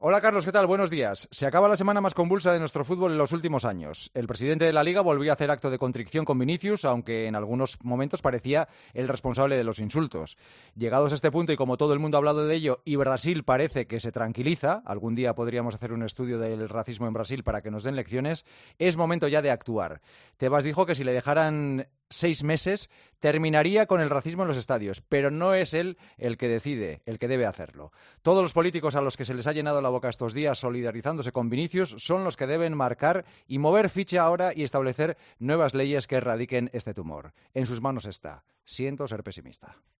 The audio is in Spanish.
Hola Carlos, ¿qué tal? Buenos días. Se acaba la semana más convulsa de nuestro fútbol en los últimos años. El presidente de la Liga volvió a hacer acto de contrición con Vinicius, aunque en algunos momentos parecía el responsable de los insultos. Llegados a este punto y como todo el mundo ha hablado de ello y Brasil parece que se tranquiliza, algún día podríamos hacer un estudio del racismo en Brasil para que nos den lecciones, es momento ya de actuar. Tebas dijo que si le dejaran 6 meses terminaría con el racismo en los estadios, pero no es él el que decide, el que debe hacerlo. Todos los políticos a los que se les ha llenado la boca estos días solidarizándose con Vinicius son los que deben marcar y mover ficha ahora y establecer nuevas leyes que erradiquen este tumor. En sus manos está. Siento ser pesimista.